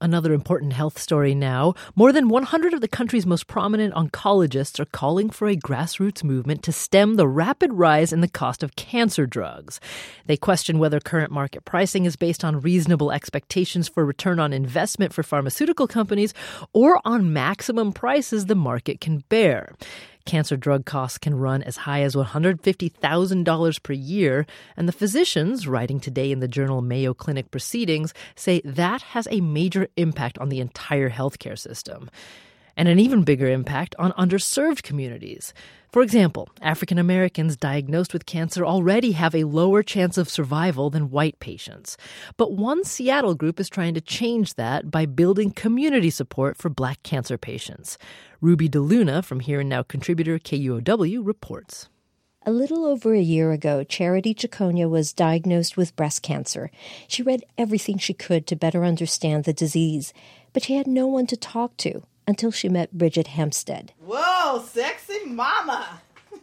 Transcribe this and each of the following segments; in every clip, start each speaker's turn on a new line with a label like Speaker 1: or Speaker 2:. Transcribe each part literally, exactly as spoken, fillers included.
Speaker 1: Another important health story now. More than one hundred of the country's most prominent oncologists are calling for a grassroots movement to stem the rapid rise in the cost of cancer drugs. They question whether current market pricing is based on reasonable expectations for return on investment for pharmaceutical companies or on maximum prices the market can bear. Cancer drug costs can run as high as one hundred fifty thousand dollars per year, and the physicians, writing today in the journal Mayo Clinic Proceedings, say that has a major impact on the entire healthcare system. And an even bigger impact on underserved communities. For example, African Americans diagnosed with cancer already have a lower chance of survival than white patients. But one Seattle group is trying to change that by building community support for Black cancer patients. Ruby DeLuna from Here and Now contributor K U O W reports.
Speaker 2: A little over a year ago, Charity Chiconia was diagnosed with breast cancer. She read everything she could to better understand the disease, but she had no one to talk to until she met Bridget Hempstead.
Speaker 3: Whoa, sexy mama!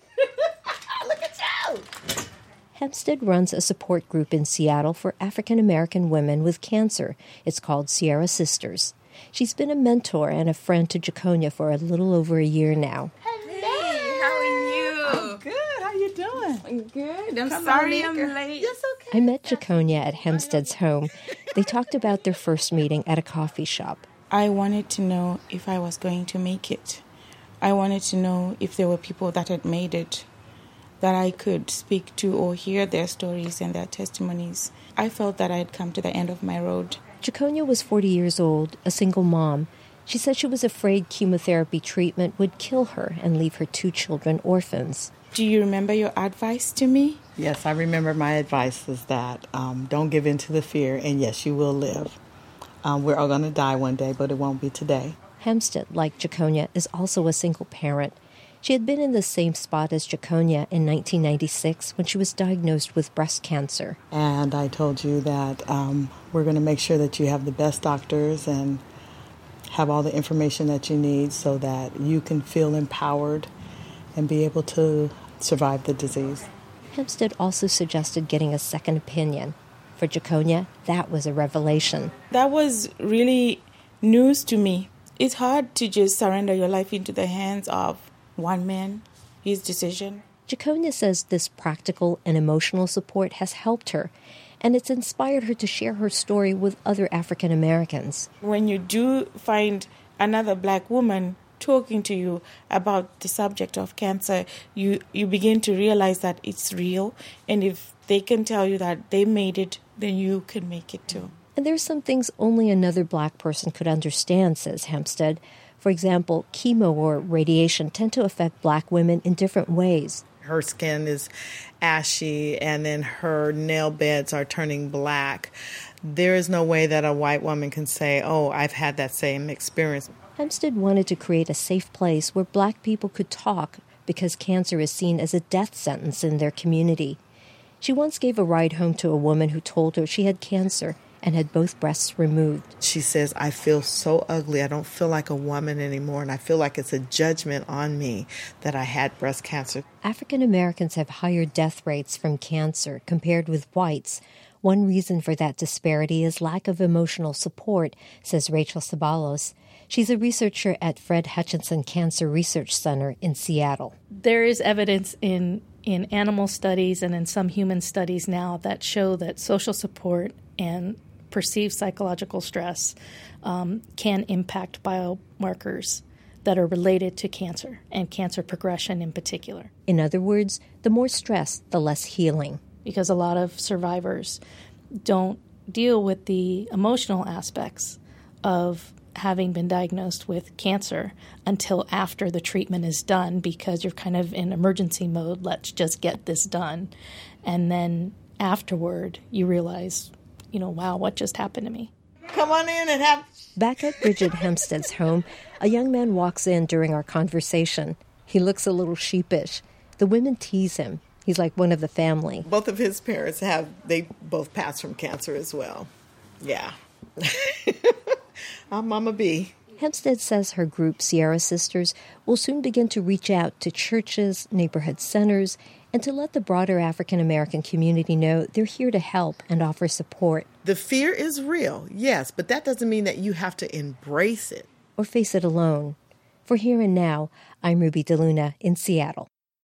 Speaker 3: Look at you!
Speaker 2: Hempstead runs a support group in Seattle for African American women with cancer. It's called Sierra Sisters. She's been a mentor and a friend to Chiconia for a little over a year now.
Speaker 4: Hey, how are you?
Speaker 3: I'm good. How you doing?
Speaker 4: I'm good. I'm
Speaker 3: Come
Speaker 4: sorry
Speaker 3: on,
Speaker 4: I'm late.
Speaker 3: Yes, okay.
Speaker 2: I met Chiconia at Hempstead's home. They talked about their first meeting at a coffee shop.
Speaker 5: I wanted to know if I was going to make it. I wanted to know if there were people that had made it, that I could speak to or hear their stories and their testimonies. I felt that I had come to the end of my road.
Speaker 2: Chiconia was forty years old, a single mom. She said she was afraid chemotherapy treatment would kill her and leave her two children orphans.
Speaker 5: Do you remember your advice to me?
Speaker 3: Yes, I remember my advice is that um, don't give in to the fear, and yes, you will live. Um, we're all going to die one day, but it won't be today.
Speaker 2: Hempstead, like Chiconia, is also a single parent. She had been in the same spot as Chiconia in nineteen ninety-six when she was diagnosed with breast cancer.
Speaker 3: And I told you that um, we're going to make sure that you have the best doctors and have all the information that you need so that you can feel empowered and be able to survive the disease.
Speaker 2: Hempstead also suggested getting a second opinion. For Chiconia, that was a revelation.
Speaker 5: That was really news to me. It's hard to just surrender your life into the hands of one man, his decision.
Speaker 2: Chiconia says this practical and emotional support has helped her, and it's inspired her to share her story with other African Americans.
Speaker 5: When you do find another Black woman talking to you about the subject of cancer, you, you begin to realize that it's real, and if they can tell you that they made it, then you can make it too.
Speaker 2: And there's some things only another Black person could understand, says Hempstead. For example, chemo or radiation tend to affect Black women in different ways.
Speaker 3: Her skin is ashy, and then her nail beds are turning black. There is no way that a white woman can say, oh, I've had that same experience.
Speaker 2: Hempstead wanted to create a safe place where Black people could talk because cancer is seen as a death sentence in their community. She once gave a ride home to a woman who told her she had cancer and had both breasts removed.
Speaker 3: She says, I feel so ugly. I don't feel like a woman anymore, and I feel like it's a judgment on me that I had breast cancer.
Speaker 2: African Americans have higher death rates from cancer compared with whites. One reason for that disparity is lack of emotional support, says Rachel Sabalos. She's a researcher at Fred Hutchinson Cancer Research Center in Seattle.
Speaker 6: There is evidence in, in animal studies and in some human studies now that show that social support and perceived psychological stress um, can impact biomarkers that are related to cancer and cancer progression in particular.
Speaker 2: In other words, the more stress, the less healing.
Speaker 6: Because a lot of survivors don't deal with the emotional aspects of having been diagnosed with cancer until after the treatment is done, because you're kind of in emergency mode, let's just get this done. And then afterward, you realize, you know, wow, what just happened to me?
Speaker 3: Come on in and have...
Speaker 2: Back at Bridget Hempstead's home, a young man walks in during our conversation. He looks a little sheepish. The women tease him. He's like one of the family.
Speaker 3: Both of his parents have, they both passed from cancer as well. Yeah. I'm Mama B.
Speaker 2: Hempstead says her group, Sierra Sisters, will soon begin to reach out to churches, neighborhood centers, and to let the broader African American community know they're here to help and offer support.
Speaker 7: The fear is real, yes, but that doesn't mean that you have to embrace it.
Speaker 2: Or face it alone. For Here and Now, I'm Ruby DeLuna in Seattle.